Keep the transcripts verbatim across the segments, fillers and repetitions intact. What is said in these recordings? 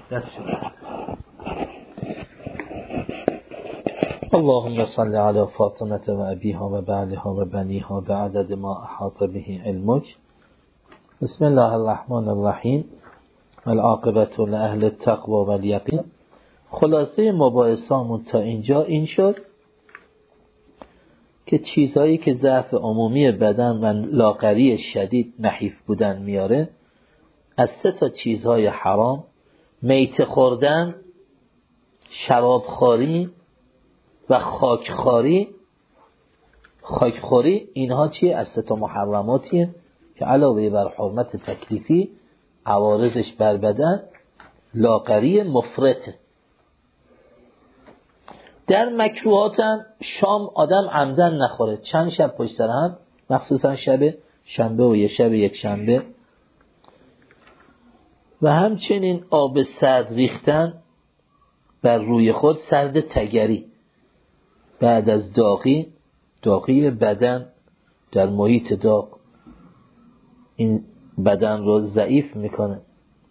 اللهم صل على فاطمة و ابیها و بعلها و بنیها بعدد ما احاط به علمک. بسم الله الرحمن الرحیم. العاقبة لأهل التقوى و الیقین. خلاصه مباحثامون تا اینجا این شد که چیزهایی که ضعف عمومی بدن و لاغری شدید نحیف بودن میاره، از سه تا چیزهای حرام: میته خوردن، شرابخواری و خاکخواری. خاکخوری اینها چیه؟ از سه تا محرماتیه که علاوه بر حرمت تکلیفی عوارضش بر بدن لاغری مفرطه. در مکروهات هم شام آدم عمدن نخوره، چند شب پشت سر هم، مخصوصا شب شنبه و یه شب یک شنبه. و همچنین آب سرد ریختن بر روی خود، سرد تگری بعد از داغی، داغی بدن در محیط داغ این بدن رو ضعیف میکنه.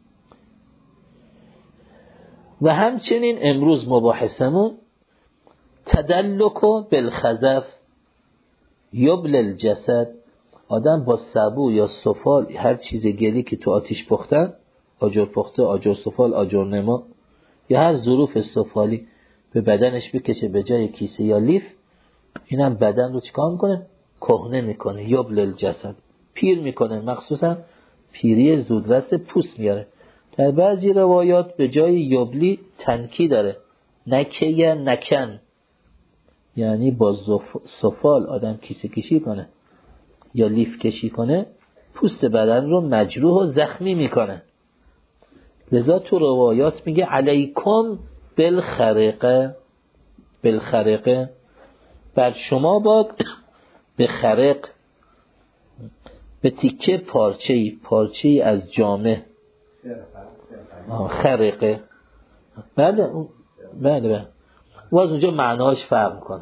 و همچنین امروز مباحثمون تدلک بالخزف یبل الجسد. آدم با سبو یا سفال، هر چیز گلی که تو آتیش پختن، آجر پخته، آجر سفال، آجر نما یا هر ظروف سفالی به بدنش بکشه به جای کیسه یا لیف، اینم بدن رو چیکار میکنه؟ کهنه میکنه. یبل الجسد، پیر میکنه، مخصوصا پیری زودرس پوست میاره. در بعضی روایات به جای یبلی تنکی داره، نکه یا نکن، یعنی با سفال آدم کیسه کشی کنه یا لیف کشی کنه، پوست بدن رو مجروح و زخمی میکنه. لذا تو روایات میگه علیکم بالخرقه، بالخرقه، بر شما باد به خرق، به تیکه پارچه‌ای، پارچه‌ای از جامه. خرقه بله بله بله باز اونجا معناش فرق میکنه،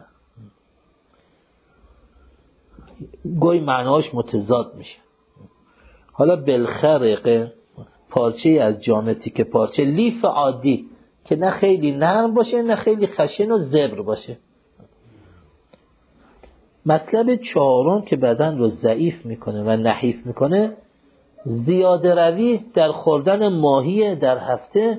گوی معناش متضاد میشه. حالا بالخرقه، پارچه‌ای از جامه، تیکه پارچه، لیف عادی که نه خیلی نرم باشه نه خیلی خشن و زبر باشه. مطلب چهارم که بدن رو ضعیف میکنه و نحیف میکنه، زیاده روی در خوردن ماهی در هفته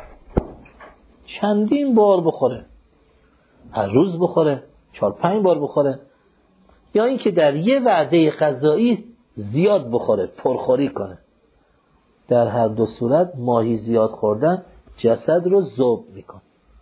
چندین بار بخوره، هر روز بخوره، چهار پنج بار بخوره، یا اینکه در یه وعده غذایی زیاد بخوره، پرخوری کنه. در هر دو صورت ماهی زیاد خوردن جسد رو ذوب میکنه.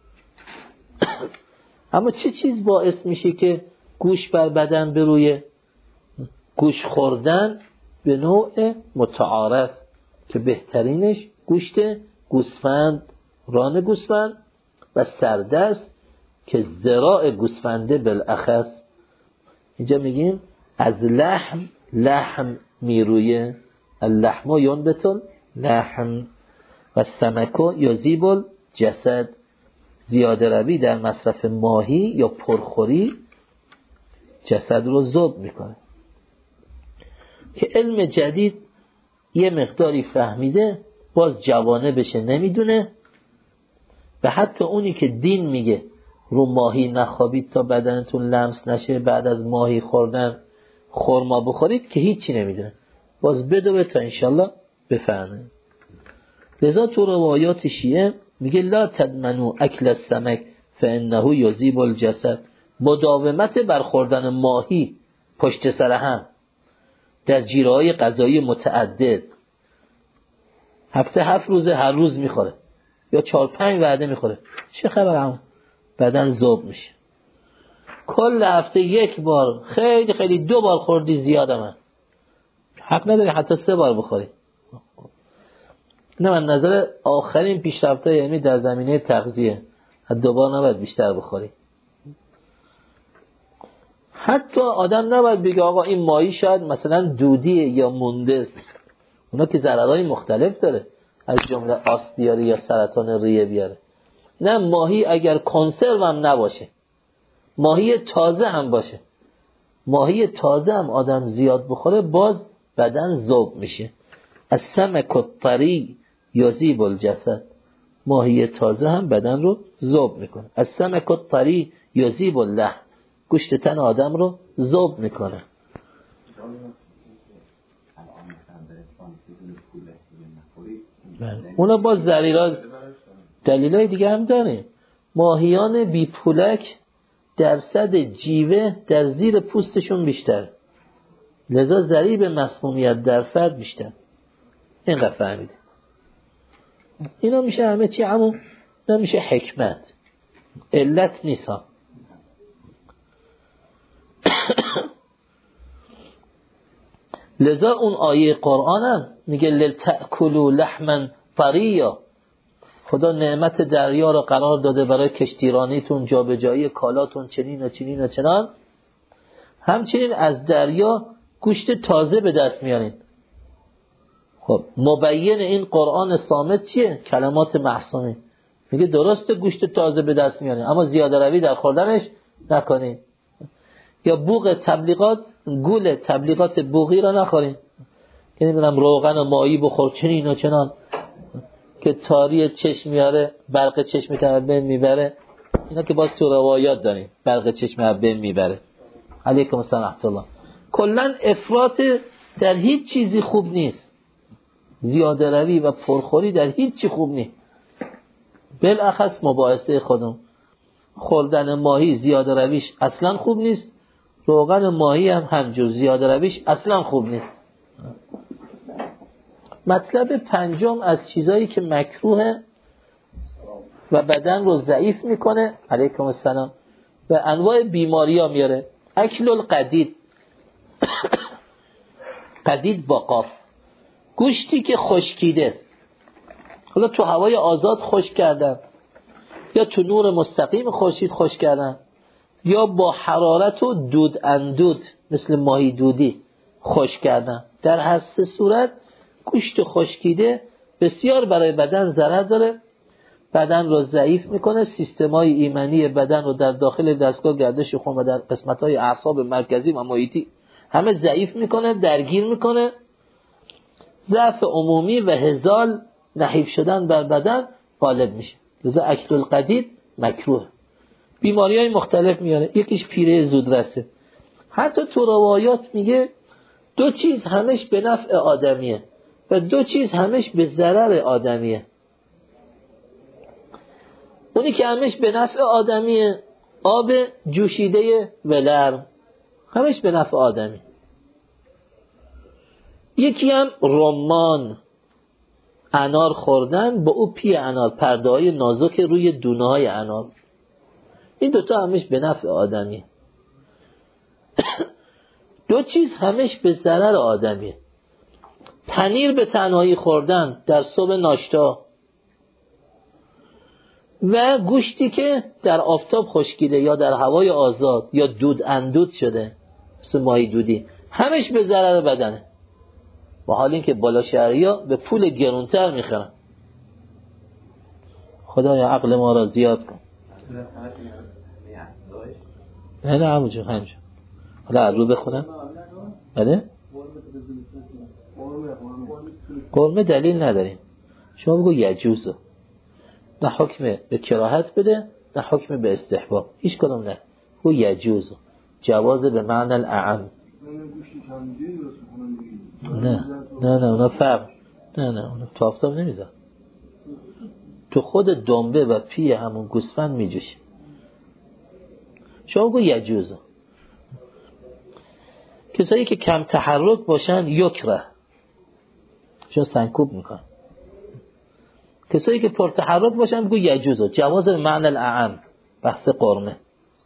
اما چه چیز باعث میشه که گوشت بر بدن برویه؟ گوشت خوردن به نوع متعارف که بهترینش گوشت گوسفند، ران گوسفند و سردست که ذراع گوسفنده بالاخص. اینجا میگیم از لحم لحم میرویه، اللحم ینبت لحم و سمک یذیب الجسد. زیاده روی در مصرف ماهی یا پرخوری جسد رو ذوب میکنه. که علم جدید یه مقداری فهمیده، باز جوانه بشه نمیدونه. و حتی اونی که دین میگه رو ماهی نخوابید تا بدنتون لمس نشه، بعد از ماهی خوردن خرما بخورید، که هیچی نمیدونه، باز بدوه تا انشالله بفهمه. لذا تو روایات شیعه میگه لا تدمنو اکل السمک فانه یذیب الجسد. مداومت بر خوردن ماهی پشت سر هم در جیره‌های غذایی متعدد، هفته هفت روزه هر روز میخوره یا چهار پنج وعده میخوره، چه خبر هم؟ بدن ذوب میشه. کل هفته یک بار، خیلی خیلی دو بار خوردی زیاده، من حق نداری حتی سه بار بخوری. نه، من نظر آخرین پیشرفت‌های علمی در زمینه تغذیه، دو بار نباید بیشتر بخوری. حتی آدم نباید بگه آقا این ماهی شاید مثلا دودیه یا مونده، اونا که ضررهای مختلف داره، از جمله آس بیاره یا سرطان ریه بیاره. نه، ماهی اگر کنسرو هم نباشه، ماهی تازه هم باشه، ماهی تازه هم آدم زیاد بخوره باز بدن ذوب میشه. السمک الطری یذیب الجسد. ماهی تازه هم بدن رو ذوب میکنه. السمک الطری یذیب اللحم، گوشت تن آدم رو ذوب میکنه. اونا باز دلیل دلیلای دیگه هم داره. ماهیان بی پولک درصد جیوه در زیر پوستشون بیشتر، لذا ضریب مسمومیت در فرد بیشتر. اینقدر فهمیده. اینا میشه همه چی، همون نمیشه حکمت، علت نیست ها. لذا اون آیه قرآن هم میگه لتأکلوا لحما طریا، خدا نعمت دریا رو قرار داده برای کشتیرانیتون، جابجایی کالاتون، چنین و چنین و چنان. همچنین از دریا گوشت تازه به دست میارین. خب مبین این قرآن صامت چیه؟ کلمات معصومه. میگه درسته گوشت تازه به دست میارین، اما زیاده روی در خوردنش نکنین. یا بوق تبلیغات، گول تبلیغات بوغی را نخورین. که نمیدونم روغن و مایی بخور چنین و چنان که تاری چشم میاره، برق چشم تبین میبره. اینا که باز تو روایات داریم برق چشم تبین میبره. علیکم السلام ورحمت الله. کلا افراط در هیچ چیزی خوب نیست. زیاده روی و پرخوری در هیچ چی خوب نیست. بالاخص مباحثه خودم، خوردن ماهی زیاده رویش اصلا خوب نیست. روغن ماهی هم همجور زیاده رویش اصلا خوب نیست. مطلب پنجم از چیزایی که مکروهه و بدن رو ضعیف میکنه، علیکم السلام، و انواع بیماری ها میاره. اکل القدید، قدید با قاف، گوشتی که خشکیده است. حالا تو هوای آزاد خشک کردن، یا تو نور مستقیم خورشید خشک کردن، یا با حرارت و دود اندود مثل ماهی دودی خشک کردن. در هر سه صورت گوشت خشکیده بسیار برای بدن ضرر داره، بدن رو ضعیف میکنه، سیستمای ایمنی بدن رو در داخل دستگاه گردش خون و در قسمت‌های اعصاب مرکزی و محیطی همه ضعیف میکنه، درگیر میکنه. ضعف عمومی و هزال، نحیف شدن بر بدن غالب میشه. لذا اکل القدید مکروه. بیماری‌های مختلف میاره، یکیش پیره زودرسه. حتی تو روایات میگه دو چیز همش به نفع آدمیه و دو چیز همش به ضرر آدمیه. اونی که همش به نفع آدمیه آب جوشیده ولرم، همش به نفع آدمی. یکی هم رمان، انار خوردن با او پی انار، پرده های نازک روی دونه های انار. این دوتا همش به نفع آدمیه. دو چیز همش به ضرر آدمیه. پنیر به تنهایی خوردن در صبح ناشتا و گوشتی که در آفتاب خشکیده یا در هوای آزاد یا دود اندود شده مثل ماهی دودی، همش به ضرر بدنه. با حال اینکه بالا شهریا به پول گرونتر میخرن. خدایا عقل ما را زیاد کن. نه نه همونجا همونجا. حالا رو بخونم. بله؟ قرمه دلیل نداریم. شما بگو یجوزو، نه حکم به کراهت بده نه حکم به استحباب، هیچ کدوم نه. بگو یجوزو، جواز به معنی الاعم. نه نه نه اونا فرق، نه نه اونا تو آفتاب نمیذار، تو خود دنبه و پی همون گوسفند میجوشه. شما بگو یجوزو. کسایی که کم تحرک باشن یکره، چون سنکوب میکن. کسایی که پر تحرک باشن بگو یجوزو، جواز معنی الاعم. بحث قرمه.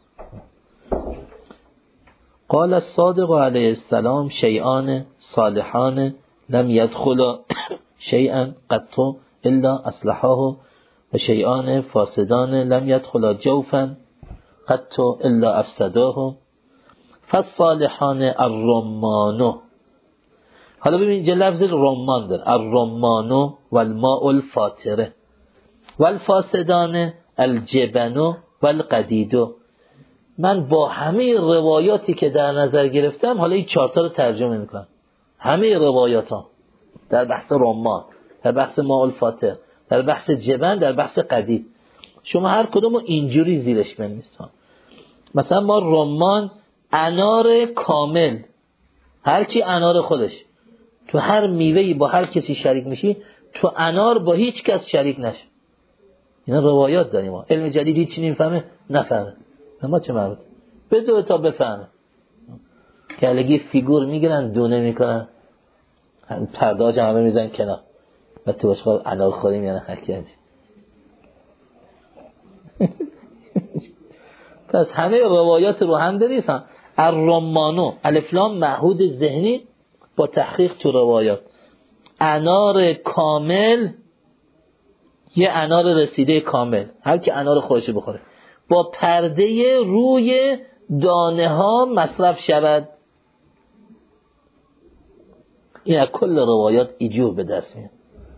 قال الصادق علیه السلام شیئان صالحان لم يدخل شیئا قط الا اصلحاه و شیئان فاسدان لم يدخل جوفا قط الا افسداه فالصالحان الرمانو. حالا ببین اینجا لفظ رمان داره، الرمانو والماء الفاتره والفاسدان الجبنو والقدیدو. من با همه روایاتی که در نظر گرفتم حالا این چهارتا رو ترجمه میکنم. همه روایات ها در بحث رمان، در بحث ماء الفاتر، در بحث جبن، در بحث قدید. شما هر کدومو اینجوری زیرش بنویسید. مثلا ما رمان انار کامل، هر کی انار خودش، تو هر میوهی با هر کسی شریک میشی، تو انار با هیچ کس شریک نشه. اینا روایات داریم ما. علم جدید هیچی نمیفهمه، نفهمه. ما چه مربوط بده تا بفهمه. کلگی فیگور میگیرن دونه میکنن، پرداج همه میزنن کنار، بعد تو باش خواهد انار خوریم یعنی حرکتی. پس همه روایات رو هم بریسن. الرمانو الفلام معهود ذهنی با تحقیق تو روایات. انار کامل، یه انار رسیده کامل، هر کی انار خودش بخوره، با پرده روی دانه ها مصرف شود. این از کل روایات ایجور به دست میاد.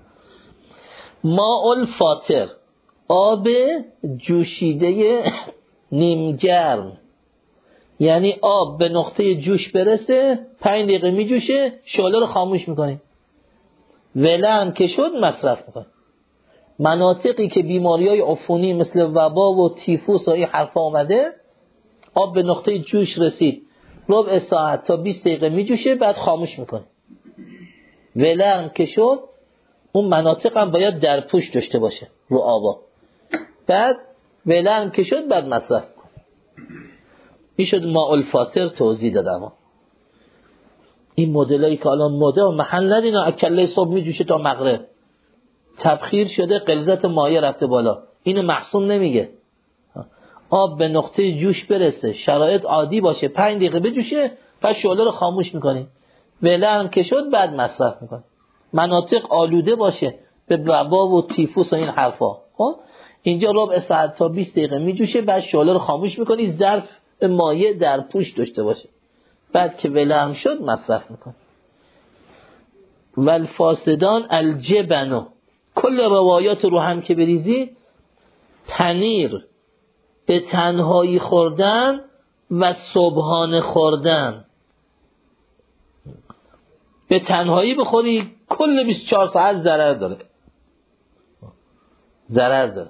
ماء الفاتر، آب جوشیده نیم گرم، یعنی آب به نقطه جوش برسه پنج دقیقه می جوشه، شعله رو خاموش میکنی، ولم که شد مصرف میکنی. مناطقی که بیماریای عفونی مثل وبا و تیفوس و این حرفا آمده، آب به نقطه جوش رسید، ربع ساعت تا بیست دقیقه می جوشه، بعد خاموش میکنی، ولم که شد. اون مناطق هم باید در پوش داشته باشه رو آبا، بعد ولم که شد بعد مصرف. این شد ماء الفاتر توضیح دادم. این مدلایی که الان مدل محل ندین، اکله صبح می جوشه تا مغرب، تبخیر شده، غلظت مایع رفته بالا، اینو محسوم نمیگه. آب به نقطه جوش برسه، شرایط عادی باشه، پنج دقیقه بجوشه، پس شعله رو خاموش میکنیم، ولم که شد بعد مصرف میکنیم. مناطق آلوده باشه به وبا و تیفوس و این حرفا، خب اینجا ربع ساعت تا بیست دقیقه میجوشه، بعد شعله رو خاموش میکنی، ظرف مایع در پوش داشته باشه، بعد که ولم شد مصرف میکنی. والفاسدان الجبنو، کل روایات رو هم که بریزی، پنیر به تنهایی خوردن و صبحانه خوردن. به تنهایی بخوری کل بیست و چهار ساعت ضرر داره، ضرر داره.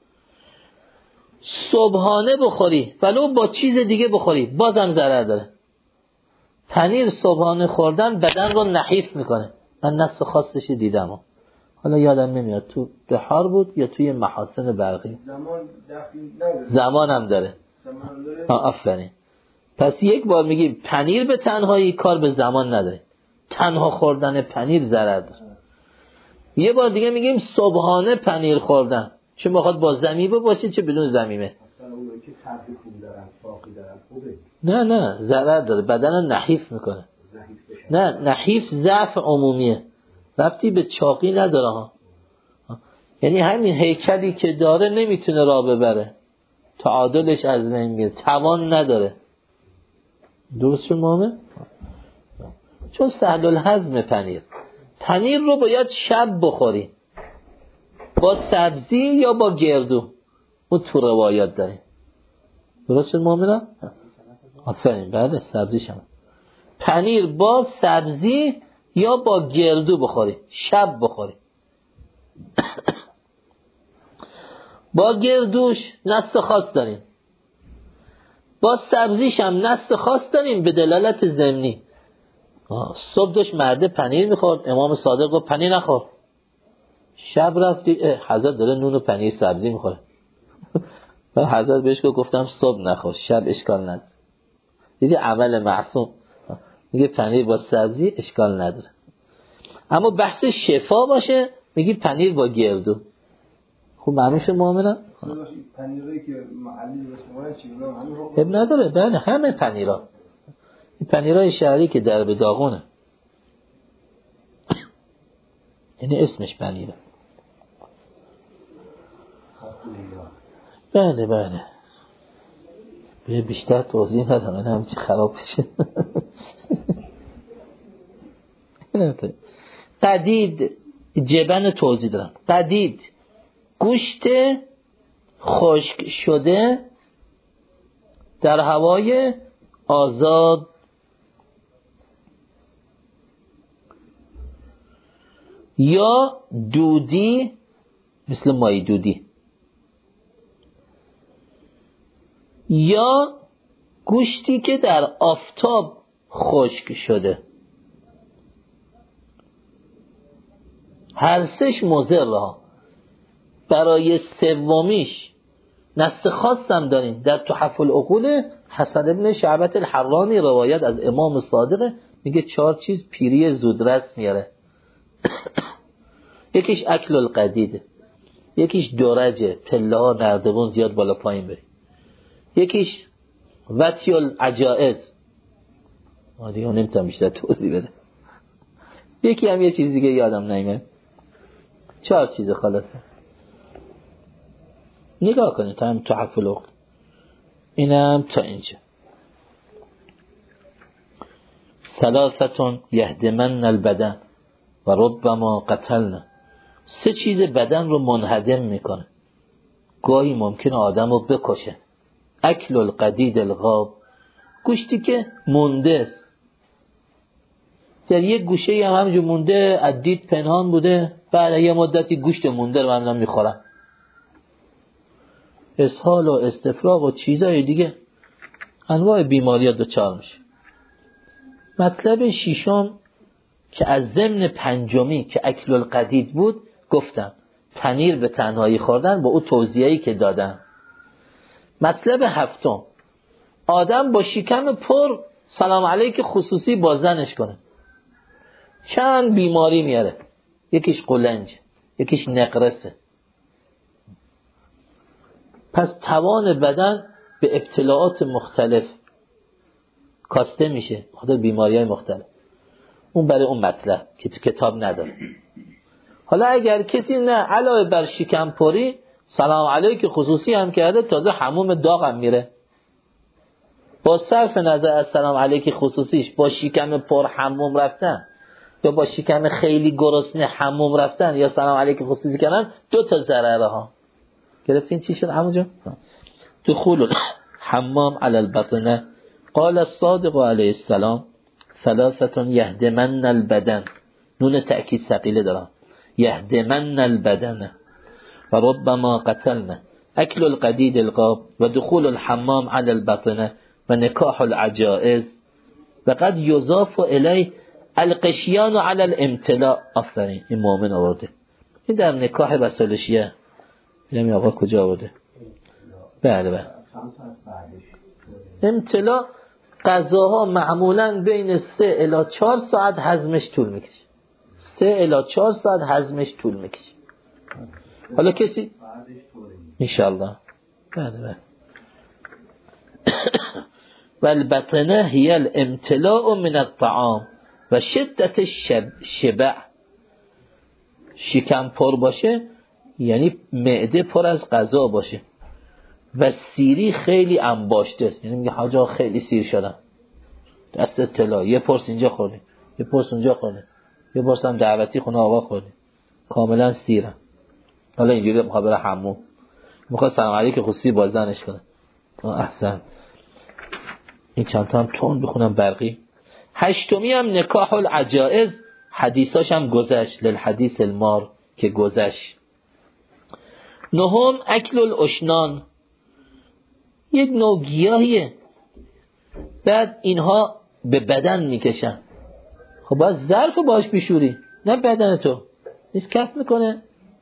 صبحانه بخوری ولو با چیز دیگه بخوری بازم ضرر داره. پنیر صبحانه خوردن بدن رو نحیف میکنه. من نص خاصش دیدم، حالا یادم نمیاد تو بحار بود یا توی محاسن برقی. زمان دخیل نداره. زمان هم داره. زمان داره. آفرین. پس یک بار میگی پنیر به تنهایی کار به زمان نداره، تنها خوردن پنیر ضرر داره. یه بار دیگه میگیم صبحانه پنیر خوردن، چه میخواد با زمیمه باشه چه بدون زمیمه. اصلا اونایی که طرفی خوب دارن، صافی دارن خوبه. نه نه ضرر داره، بدن نحیف میکنه. نه نحیف ضعف عمومیه، ربطی به چاقی نداره ها. یعنی همین هیکلی که داره نمیتونه راه ببره، تعادلش از بین میره، توان نداره. درست شد مامه؟ چون سهل الهضم پنیر. پنیر رو باید شب بخوری با سبزی یا با گردو، اون تو روایات داره. درست شد مامه؟ آفرین، بله سبزیش هم. پنیر با سبزی یا با گردو بخوری، شب بخوری. با گردوش نص خاص داریم، با سبزیش هم نص خاص داریم به دلالت ضمنی. صبح داشت مرده پنیر میخورد، امام صادق گفت پنیر نخور. شب رفتی حضرت داره نون و پنیر سبزی میخوره. و حضرت بهش گفتم صبح نخور، شب اشکال نداره. دیدی عمل معصوم، میگه پنیر با سبزی اشکال نداره. اما بحث شفا باشه میگی پنیر با گردو. خب معلومه مؤمنم پنیری که معلی بسمونه چی اونا همین رو اب نداره. بله همه پنیرا، این پنیرای شهری که در به داغونه، یعنی اسمش پنیره. بله بله به بیشتر توضیح ندارم، این همچی خراب بشه. قدید جبن توضیح دارم. قدید گوشت خشک شده در هوای آزاد یا دودی مثل مای دودی، یا گوشتی که در آفتاب خشک شده. هر سش مضرها. برای سومیش نص خاص هم داریم در تحف العقول. حسن ابن شعبة الحرانی روایت از امام صادق میگه چهار چیز پیری زودرس میاره. یکیش اکل القدید، یکیش دورجه، پله ها نردبون زیاد بالا پایین بری، یکیش وطی العجائز، دیگه نمیتونم بیشتر توضیح بده، یکی هم یه چیز دیگه یادم نمیاد. چهار چیز خلاصه. نگاه کنید تا هم تحف العقول. اینم تا اینجا. ثلاثتون یهدمن البدن و ربما قتلنا. سه چیز بدن رو منهدم میکنه، گاهی ممکنه آدم رو بکشه. اکل القدید الغاب، گوشتی که مونده است، در یک گوشه هم همینجور مونده، از دید پنهان بوده، بعد یه مدتی گوشت مونده رو من میخورم. اسهال و استفراغ و چیزای دیگه، انواع بیماری ها دچار میشه. مطلب ششم که از ضمن پنجمی که اکل القدید بود گفتم پنیر به تنهایی خوردن با او توضیحی که دادم. مطلب هفتم آدم با شکم پر سلام علیک خصوصی با زنش کنه. چند بیماری میاره، یکیش قلنج، یکیش نقرسه. پس توان بدن به ابتلاعات مختلف کاسته میشه، خدا بیماری های مختلف. اون برای اون مطلب که تو کتاب نداره. حالا اگر کسی نه علاوه بر شکم پری سلام علیک خصوصی هم کرده، تازه حموم داغ هم میره، با صرف نظر از سلام علیک خصوصیش با شکم پر حموم رفتن یا با شکم خیلی گرسنه حموم رفتن یا سلام علیک خصوصی کردن، دو تا ضرره ها گرفتین. چی شد همونجا؟ دخول حمام علی البطنه. قال الصادق علیه السلام ثلاثه یهدمن البدن، نون تأکید ثقیله دارم، یهدمن البدن و ربما قتلنا. اکل القدید القاب و دخول الحمام علی البطنه و نکاح العجائز و قد یضاف الی القشیان علی الامتلاء. آفرین، این مؤمن آورده. این در نکاح رسول شیعه. ببینم آقا کجا آورده. بله بله. امتلاء غذاها معمولا بین سه الی چهار ساعت هضمش طول میکشه. سه الی چهار ساعت هضمش طول میکشه. حالا کسی انشالله. بله بله. و البطنه هی الامتلاء من الطعام و شدت شبع. شکم پر باشه یعنی معده پر از غذا باشه و سیری خیلی انباشته است، یعنی میگه حاجا خیلی سیر شدم، دست اطلاع یه پرس اینجا خوردی، یه پرس اونجا خوردی، یه پرس هم دعوتی خونه آقا خوردی، کاملا سیرم. حالا اینجوری میخواد بره حموم، میخواد سلام علیک خصوصی با زنش کنه. احسن. این چند تا هم تون بخونم برقی. هشتمی هم نکاح العجائز، حدیثاش هم گذشت، للحدیث المار که گذشت. نهم اکل الاشنان، یک نوع گیاهیه، بعد اینها به بدن میکشن. خب باید ظرف باش بشوری، نه بدن تو نیست کف میکنه.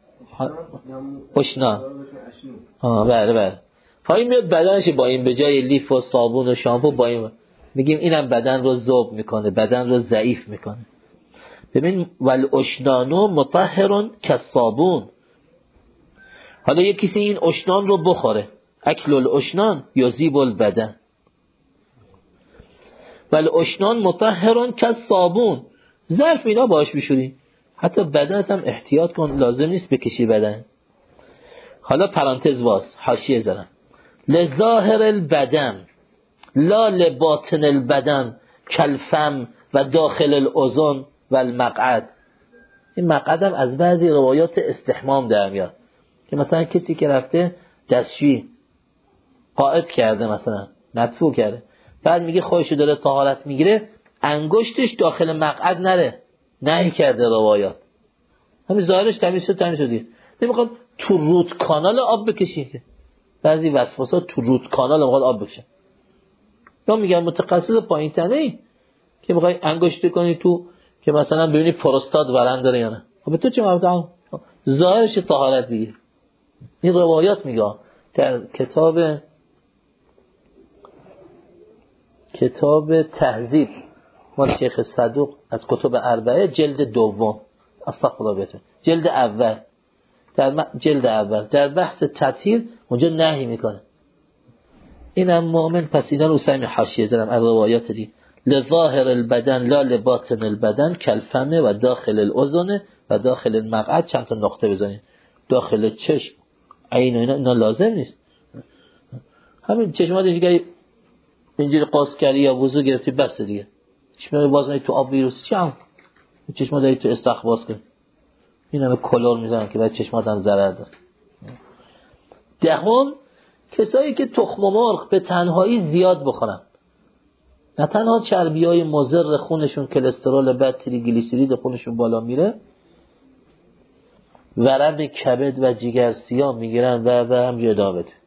اشنان آه بله بله. پایین میاد بدنش با این به جای لیف و صابون و شامپو با این میگیم اینم بدن رو ذوب میکنه، بدن رو ضعیف میکنه. ببین والاشنانو مطهرون کالصابون. حالا یک کسی این اشنان رو بخوره، اکل الاشنان یذیب البدن. والاشنان مطهرون کالصابون، ظرف اینا باش بشوری، حتی بدنت هم احتیاط کن، لازم نیست بکشی بدن. حالا پرانتز واس حاشیه زدم، لظاهر البدن لا لباطن البدن کالفم و داخل الاذن و المقعد. این مقعد هم از بعضی روایات استحمام در میاد که مثلا کسی که رفته دستشویی قائد کرده، مثلا مدفوع کرده، بعد میگه خودشو داره طهارت میگیره، انگشتش داخل مقعد نره، نهی کرده روایات. همین ظاهرش تمیز شد تمیز شدی، نمیخواد تو رود کانال آب بکشید. بعضی وسواسا تو رود کانال اوقات آب بکشن. یا میگن متخصص پایین تنه که میخوای انگشت کنی تو که مثلا ببینی پروستات ورم داره یا نه. خب تو چه مبدا؟ ظاهرش طهارت دیگه. این روایات میگه در کتاب کتاب تهذیب مال شیخ صدوق از کتب اربعه جلد دوم استغفر الله بهتون جلد اول در جلد اول در بحث تطهیر اونجا نهی میکنه. اینم مؤمن پس اینا رو سعی حاشیه زدم از روایات دی لظاهر البدن لا لباطن البدن کالفم و داخل الاذن و داخل المقعد چند تا نقطه بزنید. داخل چشم عین اینا, اینا لازم نیست. همین چشمات دیگه اینجوری قاس کردی یا وضو گرفتی بس دیگه. چشم باز نید تو آب ویروس چی هم چشمات داری تو استخ باز کن. این همه کلور میزنن که بعد چشمات هم ضرر داره. دهم کسایی که تخم مرغ به تنهایی زیاد بخورن، نه تنها چربیای مضر خونشون کلسترول بد تریگلیسیرید خونشون بالا میره، ورم کبد و جگر سیاه میگیرن و و هم ادامه بده.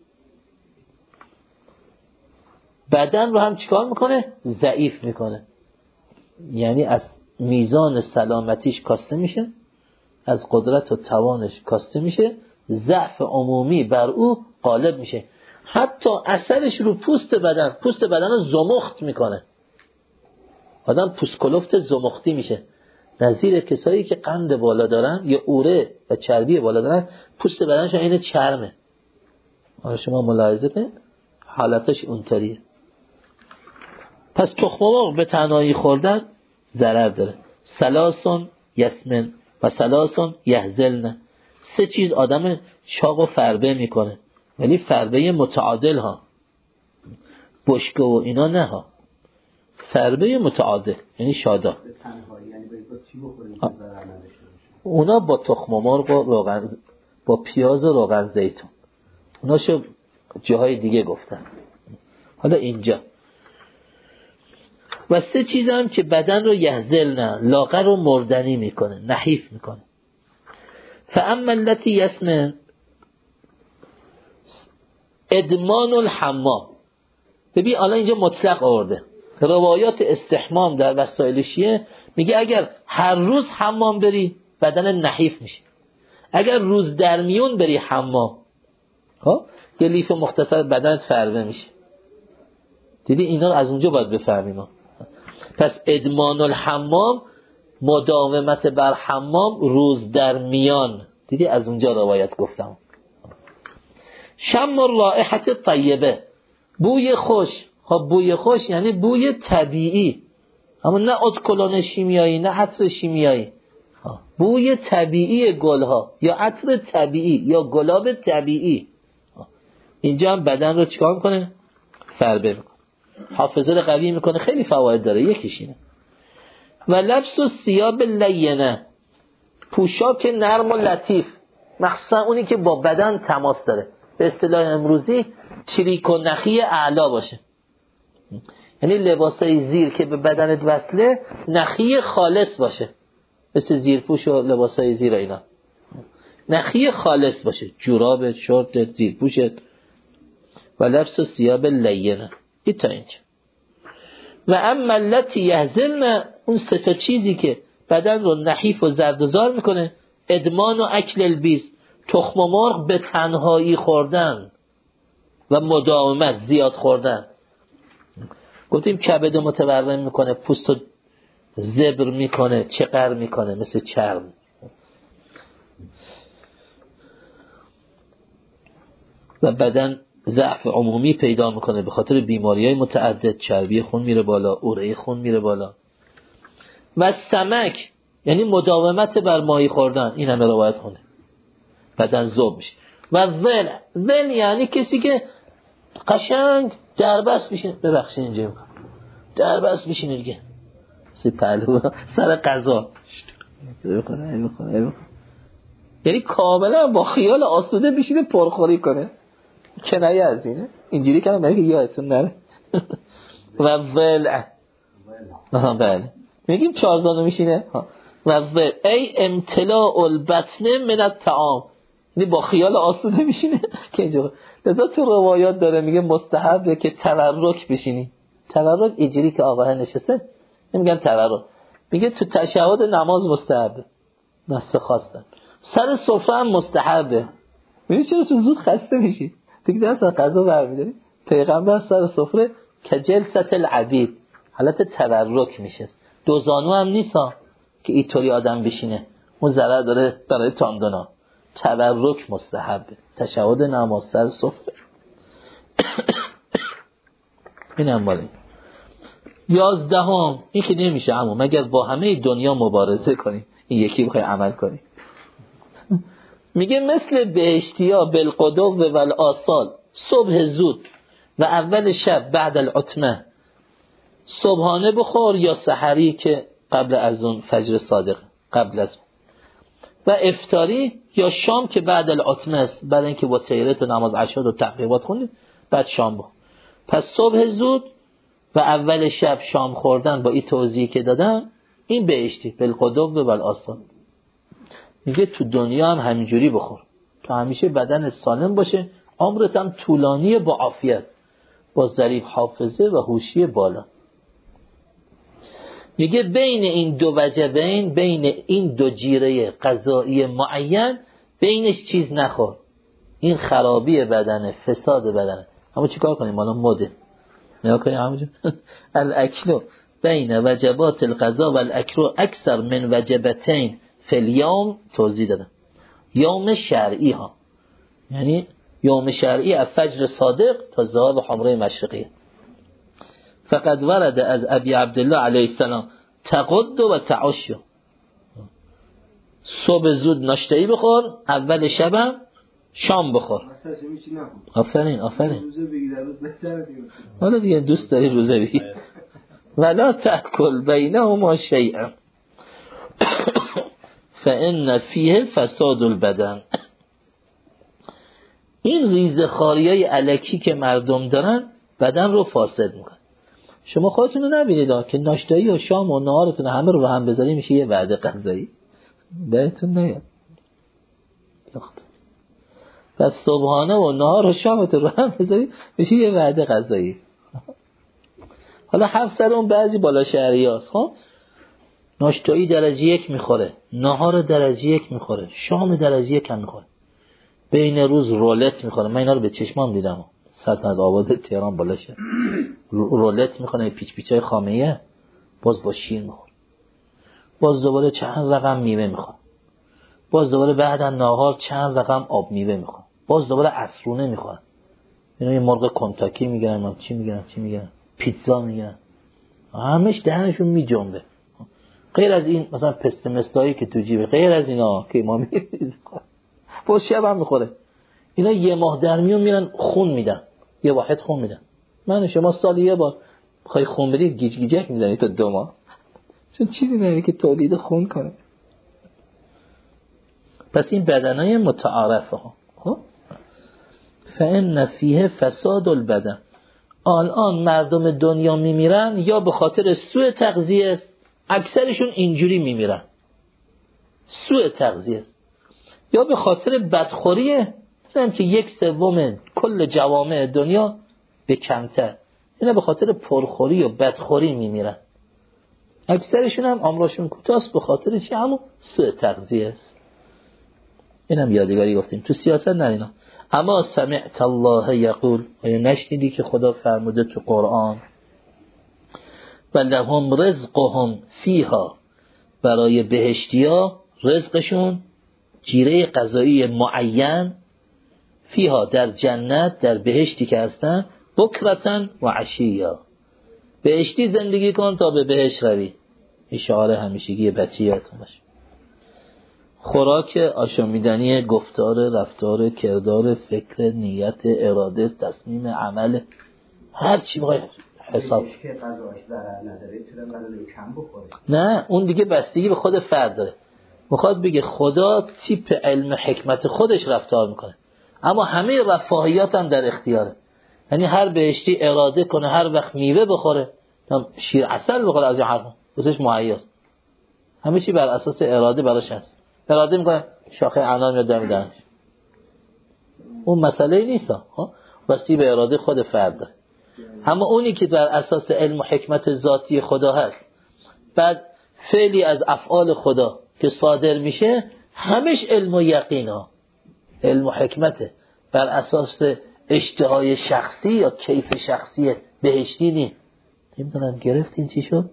بدن رو هم چیکار میکنه؟ ضعیف میکنه. یعنی از میزان سلامتیش کاسته میشه، از قدرت و توانش کاسته میشه، ضعف عمومی بر او غالب میشه. حتی اثرش رو پوست بدن، پوست بدن رو زمخت میکنه. آدم پوست کلفت زمختی میشه. نظیر کسایی که قند بالا دارن یا اوره و چربی بالا دارن، پوست بدنشون عین چرمه. آره شما ملاحظه کنید حالتش اونطوریه. پس تخم مرغ به تنهایی خوردن ضرر داره. سلاسون یسمن و سلاسون یهزلن. سه چیز آدم چاق و فربه میکنه، ولی فربه متعادل ها، بشکه و اینا نه ها، فربه متعادل یعنی شادا. اونا با تخم مرغ و روغن، با پیاز و روغن زیتون، اوناشو جاهای دیگه گفتن. حالا اینجا و سه چیز هم که بدن رو یهزل نه، لاغر رو مردنی میکنه، نحیف میکنه. فاما التي یسمن ادمان الحمام. ببین الان اینجا مطلق آورده. روایات استحمام در وسائل شیعه میگه اگر هر روز حمام بری بدن نحیف میشه. اگر روز در میون بری حمام ها یه لیف مختصر بدنت فربه میشه. دیدی اینا رو از اونجا باید بفهمیم. پس ادمان الحمام مداومت بر حمام روز در میان. دیدی از اونجا روایت گفتم. شم الرائحه طیبه، بوی خوش. خب بوی خوش یعنی بوی طبیعی، اما نه ادکلون شیمیایی نه عطر شیمیایی. بوی طبیعی گلها یا عطر طبیعی یا گلاب طبیعی. اینجا هم بدن رو چیکار میکنه؟ فربه میکنه، حافظه رو قوی میکنه. خیلی فواید داره. یکیش اینه. و لبس و ثیاب لینه، پوشاک نرم و لطیف، مخصوصا اونی که با بدن تماس داره. به اصطلاح امروزی چریک و نخی اعلا باشه. یعنی لباسای زیر که به بدنت وصله نخی خالص باشه، مثل زیرپوش و لباسای زیر اینا. نخی خالص باشه، جوراب، شورت، زیرپوشت. و لبس و ثیاب لینه. این تا اینجا. و اما التی یهزلن، اون سه تا چیزی که بدن رو نحیف و زردوزار میکنه، ادمان و اکل البیز، تخم مرغ به تنهایی خوردن و مداومت زیاد خوردن. گفتیم کبد متورم میکنه، پوست رو زبر میکنه، چقر میکنه مثل چرم. و بدن ضعف عمومی پیدا میکنه به خاطر بیماریهای متعدد. چربی خون میره بالا، اوره خون میره بالا. و سمک یعنی مداومت بر ماهی خوردن. این همه روایت خونه، بدن ذوب میشه. و ذل، ذل یعنی کسی که قشنگ دربست میشینه. ببخشید اینجا میکنم دربست میشینه دیگه سی پهلو سر قضا، یعنی کاملا با خیال آسوده بشینه پرخوری کنه. کنایه از اینه. اینجوری کنم برای که یادتون نره. و ذل بله میگیم چارزانو میشینه. و ذل ای امتلاء البطن من الطعام، یعنی با خیال آسوده میشینه که اینجا. لذا تو روایات داره میگه مستحبه که تورک بشینی. تورک اینجوری که آقا نشسته نمیگن تورک، میگه تو تشهد نماز مستحبه، نص خواستن. سر سفره هم مستحبه. میگه چرا تو زود خسته میشی؟ دیگه دست غذا برمی‌داری. پیغمبر سر سفره که جلسه العبید، حالت تورک میشه. دو زانو هم نیستا که اینطوری آدم بشینه، اون ضرر داره برای تاندونا. تورک مستحبه، تشهد نماز سر سفره. اینم بالا. یازدهم، این که نمیشه اما مگر با همه دنیا مبارزه کنی، این یکی بخوای عمل کنی. میگه مثل بهشتیا بالقدو و الآصال، صبح زود و اول شب بعد العتمه، صبحانه بخور یا سحری که قبل از اون فجر صادق، قبل از اون، و افطاری یا شام که بعد العتمه است، بعد اینکه با تیرت و نماز عشا و تقریبات خوندید بعد شام بخور. پس صبح زود و اول شب شام خوردن با این توضیحی که دادن، این بهشتی بالقدو و الآصال. میگه تو دنیا هم همینجوری بخور، تو همیشه بدن سالم باشه، عمرت هم طولانی با عافیت، با ظریف حافظه و هوشی بالا. میگه بین این دو وجبین، بین این دو جیره غذایی معین، بینش چیز نخور. این خرابی بدنه، فساد بدنه. اما چی کار کنیم؟ مالا مده نیا کنیم همونجا. الاکلو بین وجبات الغذا و الاکلو اکثر من وجبتین فی الیوم، توضیح دادم. یوم شرعی ها، یعنی یوم شرعی از فجر صادق تا ذهاب حمره مشرقی. فقد ورد از ابی عبدالله علیه السلام تقد و تعشو، صبح زود ناشته‌ای بخور، اول شبم شام بخور. آفرین آفرین. حالا دیگه دوست داری روزه بگی. ولا تأکل بینهما شیئا فإن فیه فساد البدن. این ریزه خاریای الکی که مردم دارن بدن رو فاسد میکنه. شما خودتون رو نبینید که ناشتایی و شام و نهارتون همه رو رو هم بذاری میشه یه وعده غذایی. بهتون نیاد. پس صبحانه و نهار و شامتون رو هم بذاری میشه یه وعده غذایی. حالا هفتصد اون بعضی بالا شهری هست، خب ناشتایی درجه یک میخوره، نهار درجه یک میخوره، شام درجه یک هم میخوره، بین روز رولت میخوره. من اینا رو به چشمام دیدم. سلطنت آباد تهران بالا شهر رولت میخوره، پیچ پیچای خامه‌ایه، باز با شیر میخوره، باز دوباره چند رقم میوه میخوره، باز دوباره بعد از نهار چند رقم آب میوه میخوره، باز دوباره عصرونه میخوره. اینا یه مرغ کنتاکی میگیرن، چی میگیرن چی میگیرن پیتزا میگیرن، همش دهنشون میجنبه. غیر از این مثلا پستمستایی که تو جیبه، غیر از اینا که ما می‌ریزیم باز شب هم میخوره. اینا یه ماه در میون میرن خون میدن، یه واحد خون میدن. من شما سالی یه بار بخوای خون بدی گیج گیجک میزنی تا دو ماه، چون چیزی نمیشه که تولید خون کنه. پس این بدنای متعارفه ها. خب فإن فیه فساد البدن. الان مردم دنیا میمیرن یا به خاطر سوء تغذیه است، اکثرشون اینجوری میمیرن سوء تغذیه است، یا به خاطر بدخوریه، مثلا که یک سوم کل جوامع دنیا به کمتر، اینا به خاطر پرخوری و بدخوری میمیرن. اکثرشون هم عمرشون کوتاست به خاطر چی؟ همون سوء تغذیه است. اینم یادگاری گفتیم تو سیاست نه اینا. اما سمعت الله یقول، آیا نشنیدی که خدا فرموده تو قرآن و لهم رزقهم فیها، برای بهشتیا رزقشون جیره غذایی معین، فیها در جنت، در بهشتی که هستن، بکرتن و عشیا، بهشتی زندگی کن تا به بهشت روی. این شعار همیشگی بچیاتون باشه. خوراک آشامیدنی گفتار، رفتار، کردار، فکر، نیت، اراده، تصمیم، عمل، هر چی بخوای حساب. نه اون دیگه بستگی به خود فرد داره. میخواد بگه خدا تیپ علم حکمت خودش رفتار میکنه، اما همه رفاهیات هم در اختیاره. یعنی هر بهشتی اراده کنه هر وقت میوه بخوره، شیر عسل بخوره، از این حرفا واسش مهیاست. همه چی بر اساس اراده براش هست. اراده میکنه شاخه انار میاد دم دهنش، اون مسئله نیست ها، واسطی به اراده خود فرد داره. اما اونی که بر اساس علم و حکمت ذاتی خدا هست، بعد فعلی از افعال خدا که صادر میشه همش علم و یقین ها، علم و حکمته، بر اساس اشتهای شخصی یا کیف شخصی بهشتی نیست. نمیدونم گرفتین چی شد؟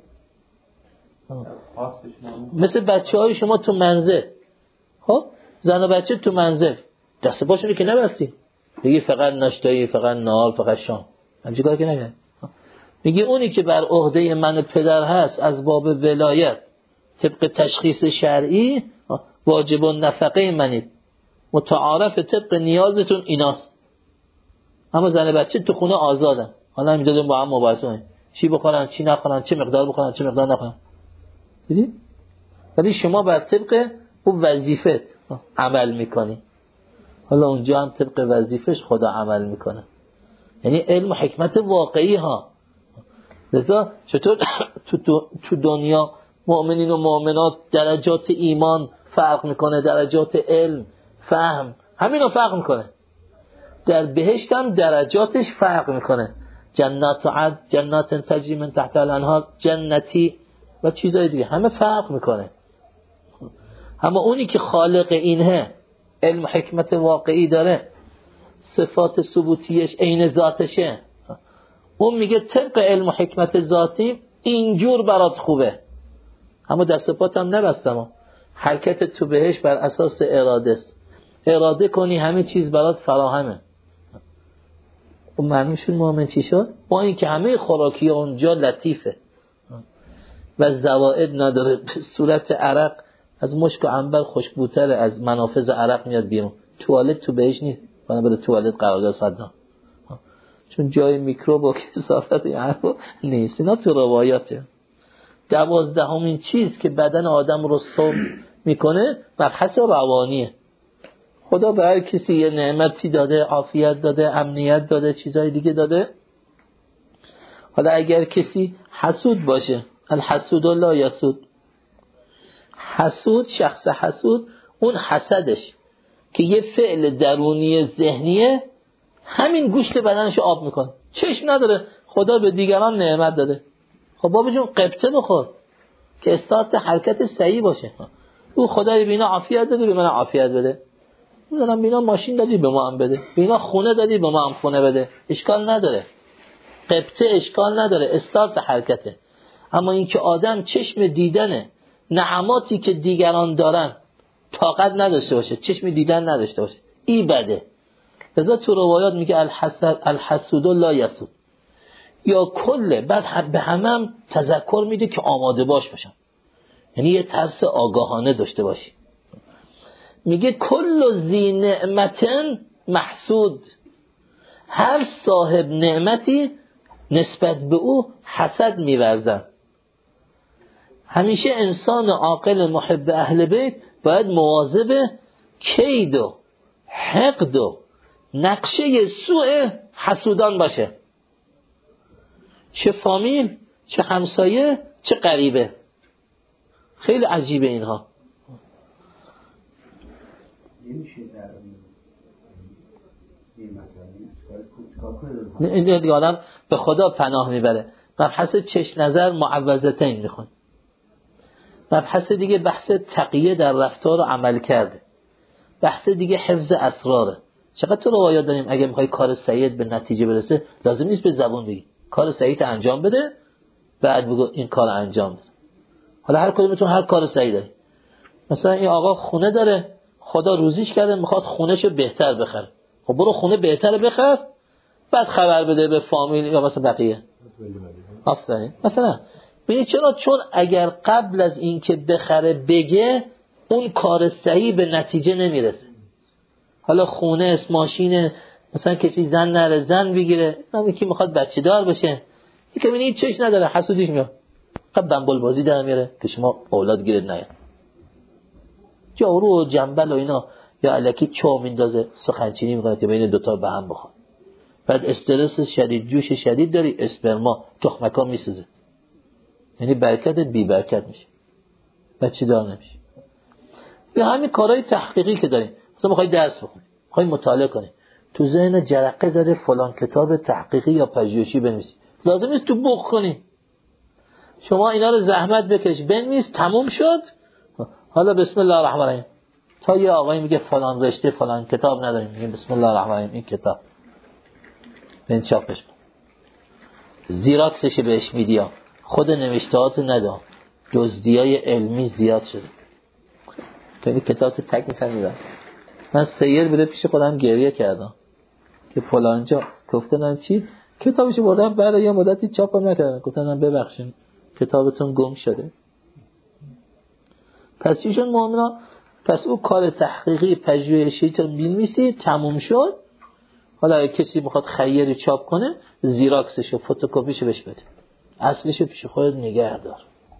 مثل بچه های شما تو منزل، خب زن و بچه تو منزل دست باشونی که نبستی، بگی فقط ناشتایی، فقط نهار، فقط شام، همچی کار که نگه. میگی اونی که بر عهده من پدر هست از باب ولایت طبق تشخیص شرعی واجب النفقه منید، متعارف طبق نیازتون ایناست. اما زن بچه تو خونه آزادن، حالا میدادم با هم مباحثه کنیم چی بخورن چی نخورن، چه مقدار بخورن چه مقدار نخورن. دیدی؟ ولی شما بر طبق اون وظیفت عمل میکنی، حالا اونجا هم طبق وظیفش خدا عمل میکنه. یعنی علم و حکمت واقعی ها. لذا چطور تو تو دنیا مؤمنین و مؤمنات درجات ایمان فرق میکنه، درجات علم، فهم، همینو فرق میکنه. در بهشت هم درجاتش فرق میکنه. جنات عدن، جنات تجری من تحت الانهار، جنتی و چیزای دیگه همه فرق میکنه. اما اونی که خالق اینه، علم و حکمت واقعی داره، صفات ثبوتیش عین ذاتشه، اون میگه طبق علم و حکمت ذاتی اینجور برات خوبه. اما در صفات هم نبستم، حرکت تو بهش بر اساس اراده است. اراده کنی همه چیز برات فراهمه. اون معنیشون مؤمن چی شد؟ با این که همه خوراکی اونجا لطیفه و زوائد نداره، صورت عرق از مشک و عنبر خوشبوتره، از منافذ عرق میاد بیرون. توالت تو بهش نیست، بنا بره توالت قرارداد صدام، چون جای میکروب و کثافت یعنی نیست. اینا تو روایاته. دوازدهمین چیز که بدن آدم رو صوم میکنه مبحث روانیه. خدا به هر کسی یه نعمتی داده، عافیت داده، امنیت داده، چیزای دیگه داده. حالا اگر کسی حسود باشه، الحسود لا یسود، حسود، شخص حسود، اون حسدش که یه فعل درونی ذهنیه، همین گوشت بدنش آب میکنه. چشم نداره، خدا به دیگران نعمت داده. خب بابا جون قبطه بخور که استارت حرکت صحیح باشه. او خدای بینا عافیت داده، به من عافیت بده. میدونم بینا ماشین دادی به ما هم بده، بینا خونه دادی به ما هم خونه بده. اشکال نداره، قبطه اشکال نداره، استارت حرکته. اما این که آدم چشم دیدن نعماتی که دیگران دارن طاقت نداشته باشه، چشم دیدن نداشته باشه، ای بده. لذا تو روایات میگه الحسد الحسود لا یسود، یا کله بعد به همه هم تذکر میده که آماده باش باشن، یعنی یه ترس آگاهانه داشته باشی. میگه کل ذی نعمتن محسود، هر صاحب نعمتی نسبت به او حسد می‌ورزن. همیشه انسان عاقل محب اهل بیت باید مواظب کید و حقد و نقشه سوء حسودان باشه، چه فامیل، چه همسایه، چه قریبه. خیلی عجیبه اینها. این دیگه آدم به خدا پناه میبره. مبحث چشم نظر معوضتین میخوان. مبحث دیگه بحث تقیه در رفتار و عمل کرده. بحث دیگه حفظ اسراره. چقدر تو روایات داریم اگه میخوای کار سعید به نتیجه برسه لازم نیست به زبون بگی، کار سعید انجام بده بعد بگو این کار انجام ده. حالا هر کدومتون هر کار سعید داری. مثلا این آقا خونه داره، خدا روزیش کرده میخواد خونهشو بهتر بخره. خب برو خونه بهتر بخر بعد خبر بده به فامیل یا مثلا بقیه. آفرین. مثلا ببین چرا؟ چون اگر قبل از این که بخره بگه اون کار صحیح به نتیجه نمیرسه. حالا خونه است، ماشینه، مثلا کسی زن نره زن بگیره، همین که میخواد بچه دار بشه، این که ببینید چش نداره حسودیش میاد قبل دنبال بازی در میاره که شما اولاد گیرد نیاد، جارو و جنبل و اینا یا الکی چو میندازه، سخنچینی میکنه که بین دوتا به هم بخواد. بعد استرس شدید، جوش شدید داری، اسپرما تخمکا میسوزه، یعنی برکت بی برکت میشه، بچه دار نمیشه. به همین کارهای تحقیقی که داریم، مثلا میخوای درس بخونی، میخوای مطالعه کنی، تو ذهن جرقه زده فلان کتاب تحقیقی یا پژوهشی بنویسی، لازم نیست تو بوق کنی. شما اینا رو زحمت بکش بنویس، تموم شد. حالا بسم الله الرحمن الرحیم. تا یه آقایی میگه فلان رشته فلان کتاب نداریم، میگه بسم الله الرحمن الرحیم این کتاب بن چاپش کن، زیراکسش بهش میدیا، خود نوشتهات ندا، دزدیای علمی زیاد شده. تو کتاب تو تک میسن میدن. من سیر بوده پیش خودم گریه کردم که فلانجا گفتن چی کتابشو بردم بعد یه مدتی چاپم نکردن، گفتن ببخشید کتابتون گم شده. پس چیشون مؤمنا، پس او کار تحقیقی پژوهشی تو می‌نویسی تموم شد. حالا اگه کسی بخواد خیری چاپ کنه زیراکسشو فتوکپیشو بهش بده، اصلشو پیش خودت نگه دار.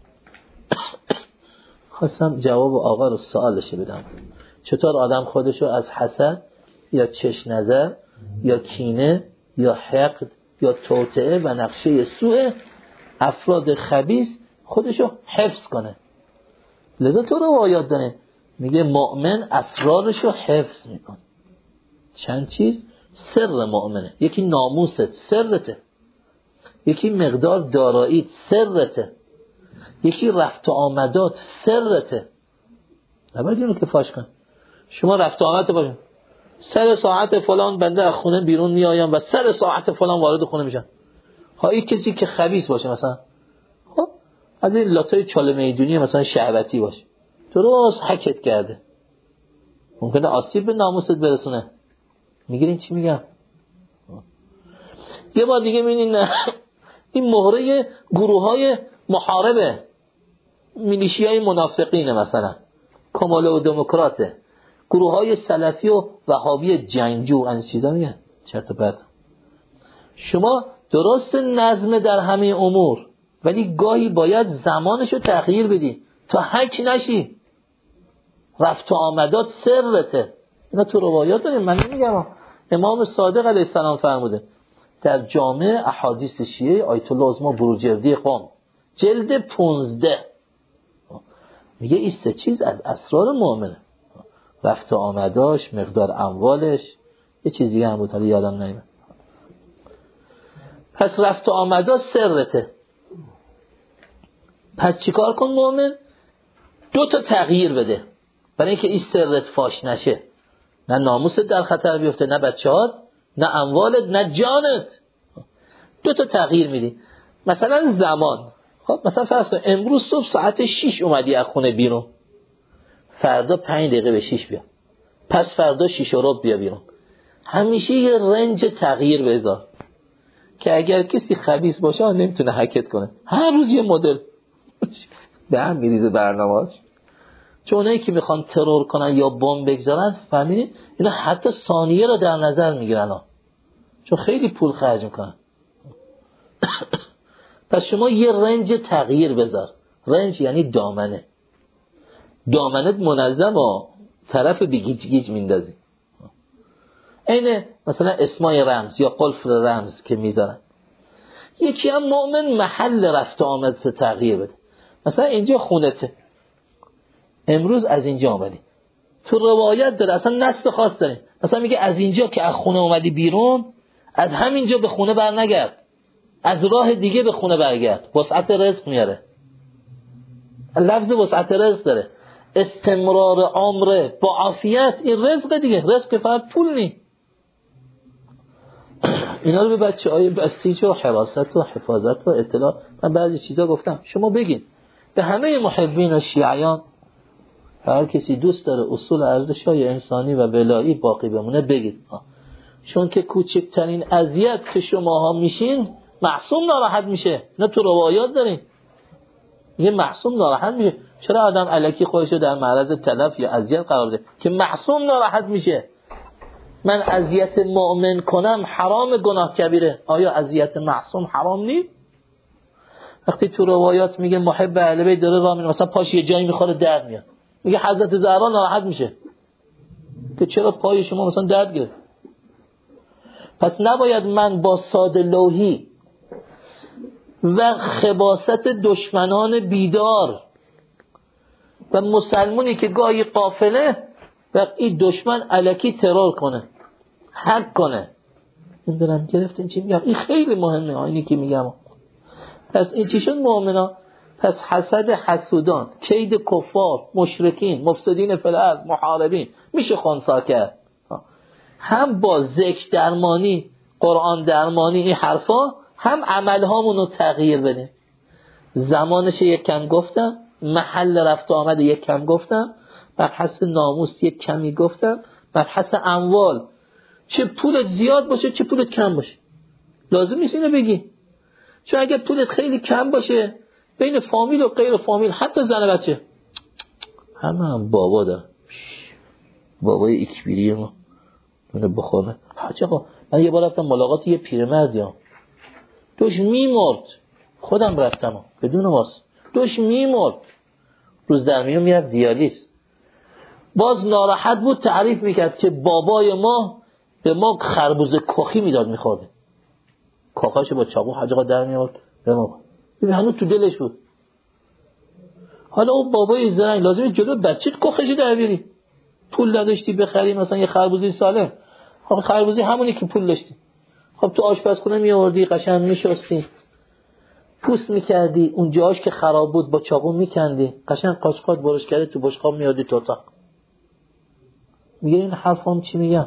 خواستم جواب آقا رو سوالش بدم، چطور آدم خودشو از حسد یا چش نظر یا کینه یا حقد یا توطئه و نقشه سوء افراد خبیث خودشو حفظ کنه. لذا تو رو آیات داره میگه مؤمن اسرارشو حفظ میکنه. چند چیز سر مؤمنه، یکی ناموست سرته، یکی مقدار داراییت سرته، یکی رفت و آمدات سرته. نباید اینو که فاش کن. شما رفت و آمدت باشن سر ساعت فلان بنده از خونه بیرون میایم و سر ساعت فلان وارد خونه میشن. ها این کسی که خبیث باشه مثلا، خب از این لاتای چاله میدونی مثلا شهوتی باشه، درست حکت کرده، ممکنه آسیب به ناموست برسونه. میگیرین چی میگم؟ یه بار دیگه میبینین این مهره گروه های محاربه، میلیشی های منافقینه، مثلا کماله و دموکراته، گروه های سلفی و وهابی جنگجو، این چیزا میگن چرت و پرت. شما درست نظم در همه امور، ولی گاهی باید زمانشو تغییر بدی تا حک نشی. رفت و آمدات سرته. اینا تو روایات داریم، من نمیگم. امام صادق علیه السلام فرموده در جامع احادیث شیعه آیت الله عظما بروجردی قم جلد پونزده میگه این سه چیز از اسرار مؤمنه، رفت و آمداش، مقدار اموالش، یه چیزی هم بود حالا یادم نمیاد. پس رفت و آمدا سرته. پس چیکار کن مؤمن؟ دو تا تغییر بده برای اینکه این سرت فاش نشه، نه ناموست در خطر بیفته، نه بچه‌هات، نه اموالت، نه جانت. دو تا تغییر میدی. مثلا زمان، خب مثلا فرض کن امروز صبح ساعت شش اومدی از خونه بیرون، فردا پنج دقیقه به شش بیا، پس فردا شش و ربع بیا بیرون. همیشه یه رنج تغییر بذار که اگر کسی خبیث باشه نمیتونه حکت کنه. هر روز یه مدل به هم میریزه برنامه‌اش. چون اونایی که میخوان ترور کنن یا بمب بگذارن، فهمیدین اینا حتی ثانیه رو در نظر میگیرن ها، چون خیلی پول خرج میکنن. پس شما یه رنج تغییر بذار. رنج یعنی دامنه، دامنت منظم ها، طرف بگیج گیج میندازی. اینه مثلا اسمای رمز یا قلف رمز که میذارن. یکی هم مؤمن محل رفت و آمد تغییر بده. مثلا اینجا خونته، امروز از اینجا آمدی، تو روایت داره اصلا نص خاص داره، مثلا میگه از اینجا که از خونه اومدی بیرون، از همینجا به خونه بر نگرد، از راه دیگه به خونه برگرد. وسعت رزق میاره، لفظ وسعت رزق داره، استمرار عمر با عافیت. این رزق دیگه، رزق فقط پول نی. اینا رو به بچه های بسیج و حراست و حفاظت و اطلاع من بعضی چیزا گفتم، شما بگید به همه محبین و شیعیان، هر کسی دوست داره اصول ارزش‌های انسانی و ولایی باقی بمونه بگید. چون که کوچکترین اذیت که شماها میشین معصوم ناراحت میشه. نه تو روایات دارین یه معصوم ناراحت میشه. چرا آدم الکی خودشو در معرض تلف یا اذیت قرار بده که معصوم ناراحت میشه؟ من اذیت مؤمن کنم حرام، گناه کبیره. آیا اذیت معصوم حرام نیست؟ وقتی تو روایات میگه محب اهل بیت داره راه میره، مثلا پاش یه جایی میخوره درد میاد، میگه حضرت زهرا ناراحت میشه که چرا پای شما مثلا درد گرفت. پس نباید من با ساده لوحی و خباثت دشمنان بیدار و مسلمونی که گاهی قافله و این دشمن الکی ترور کنه، حق کنه. این دارم گرفتین چی میگم؟ این خیلی مهمه اینی که میگم. پس این چی شد مؤمنا؟ پس حسد حسودان، کید کفار، مشرکین، مفسدین فی الارض، محاربین میشه خنثی کرد. هم با ذکر درمانی، قرآن درمانی این حرفا، هم عمل هامون رو تغییر بده. زمانش یک کم گفتم، محل رفت و آمد یک کم گفتم، مبحث ناموس یک کمی گفتم، مبحث اموال، چه پولت زیاد باشه چه پولت کم باشه لازم نیست اینو بگی. چون اگر پولت خیلی کم باشه بین فامیل و غیر فامیل، حتی زن بچه، همه هم بابا دارن، بابای اکبیری ما اونه بخوره. حاج آقا من یه بار رفتم ملاقات یه پیرمردی هم دوش میمرد، خودم رفتم بدون واس، دوش میمرد، روز در میون میرفت دیالیز. باز ناراحت بود، تعریف میکرد که بابای ما به ما خربوزه کخی میداد میخورده، کاخاشو با چاقو حاج آقا در میآورد به ما، این هنوز تو دلش بود. حالا اون بابای زنگ لازمه جلو بچت کخشی در بیاری، پول نداشتی بخری مثلا یه خربوزه سالم، خب خربوزه همونی که پول داشتی، خب تو آشپزخونه میآوردی قشنگ میشستی، پوست میکردی، اون جاش که خراب بود با چاقو میکندی، قشنگ قاشقات برش کرده تو بشقاب میادی تو اتاق. میگه این حرفام چی میگم؟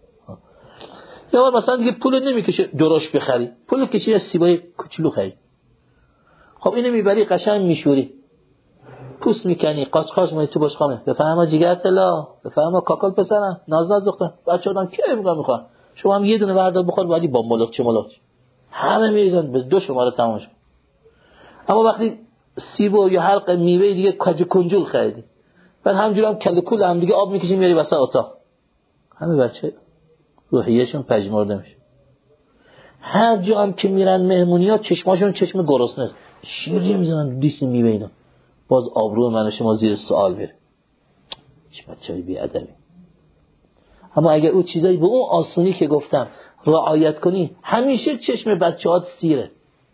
یا مثلا دیگه پول نمیکشه درشت بخری، پول کشی از سیبای کوچولو خرید، خب اینو میبری قشنگ میشوری، پوست میکنی، قاشقاش میای تو بشقابه، بفهمه جیگر طلا، بفهمه کاکل پسرم، ناز ناز دخترم، بچه آدم کی میگه میخواد، شما هم یه دونه بردار بخور ولی با ملق چه ملق همه میریزن به دو شماره تمامش. اما وقتی سیبو یا هر میوه دیگه کاج کنجول خریدی، بعد همینجوری هم کله کول هم دیگه آب میکشی میاری وسط اتاق، همه بچه روحیه‌شون پژمرده میشه. هر جا هم که میرن مهمونی‌ها چشماشون چشم گرسنه است، شیری میزنن دیس میوه اینا، باز آبرو من و شما زیر سوال بره. چه بچه‌ای بی‌ادبی. اما اگر اون چیزایی به اون آسونی که گفتم رعایت کنی، همیشه چشم بچه‌هات سیره.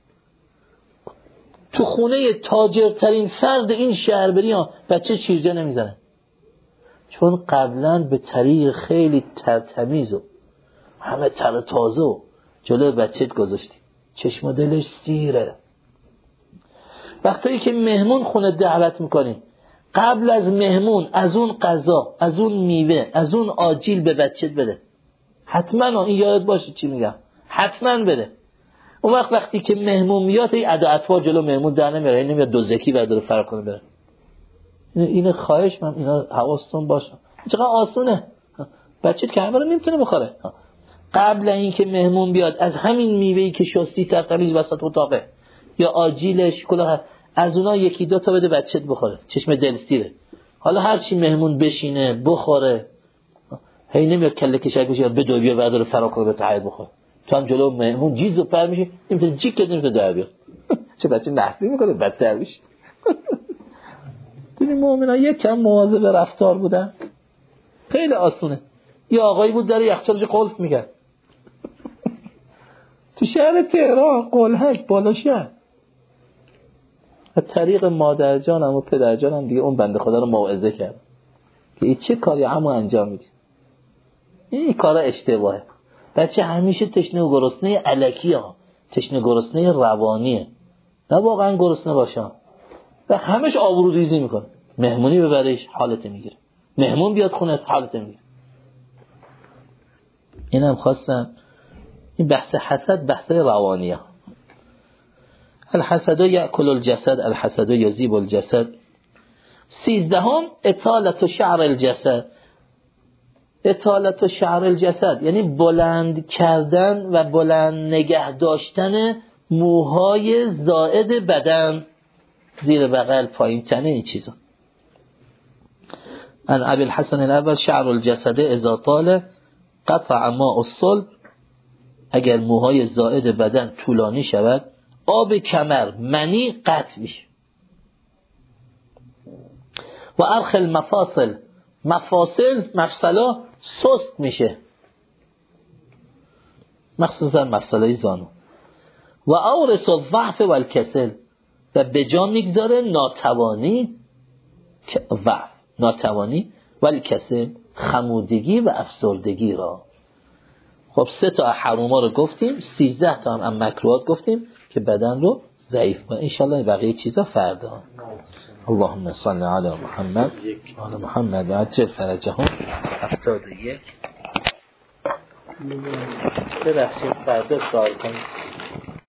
تو خونه تاجرترین فرد این شهر بری ها بچه شیرجه نمیزنه، چون قبلا به طریق خیلی ترتمیز و همه تر تازه و جلو بچه‌ت گذاشتی، چشم و دلش سیره. وقتی که مهمون خونه دعوت میکنی، قبل از مهمون از اون غذا، از اون میوه، از اون آجیل به بچه‌ت بده، حتما. این یادت باشه چی میگم، حتما بده. اون وقت وقتی که مهمون میاد این ادا اطوار جلو مهمون در نمیاره، این نمیاد دوزکی برداره فرار کنه بره. اینو خواهش من اینا حواستون باشه. چقدر آسونه، بچه‌ت که همه رو نمیتونه بخوره. قبل اینکه مهمون بیاد از همین میوه‌ای که شستی ترتمیز وسط اتاقه یا آجیلش کلا، از اونها یکی دو تا بده بچه‌ت بخوره، چشم دلستیره. حالا هر چی مهمون بشینه بخوره، هی نمیاد کله کشک بشه به دو بیا برداره فرار کنه به تحید بخوره، تو هم جلو مهمون جیز و پر میشه، نمیتونه جیک کنه، نمیتونه در بیاد. چه بچه نحسی میکنه بدتر میشه. دیدی مؤمنا یک کم مواظب رفتار بودن، خیلی آسونه. یه آقایی بود در یخچالش قلف میکرد تو شهر تهران، قلهک بالا شهر. از طریق مادر جانم و پدر جانم دیگه اون بنده خدا رو موعظه کرد که این چه کاری عمو انجام میدی، این کارا اشتباهه. بچه همیشه تشنه و گرسنه الکی ها، تشنه گرسنه روانیه، نه واقعا گرسنه باشه. و همش آبرو ریزی میکنه، مهمونی ببرش حالت میگیره، مهمون بیاد خونه حالت میگیره. اینم خواستم این بحث حسد بحث روانیه. الحسد یأکل الجسد، الحسد یذیب الجسد. سیزدهم اطالت شعر الجسد. اطالت شعر الجسد یعنی بلند کردن و بلند نگه داشتن موهای زائد بدن، زیر بغل، پایین تنه، این چیزا. ان ابی الحسن الاول شعر الجسد اذا طال قطع ماء الصلب. اگر موهای زائد بدن طولانی شود، آب کمر منی قطع میشه. و ارخ المفاصل، مفاصل مفصلا سست میشه، مخصوصا مفصلای زانو. و اورث الضعف و الکسل، و به جا میگذاره ناتوانی، ضعف، ناتوانی و الکسل، خمودگی و افسردگی را. خب سه تا حروما رو گفتیم، سیزده تا هم از مکروهات گفتیم که بدن رو ضعیف کنه. ان شاء الله بقیه چیزا فردا. اللهم صل علی محمد و علی محمد و عجل فرجهم. هفتاد و یک ببخشید فردا سوال کنیم.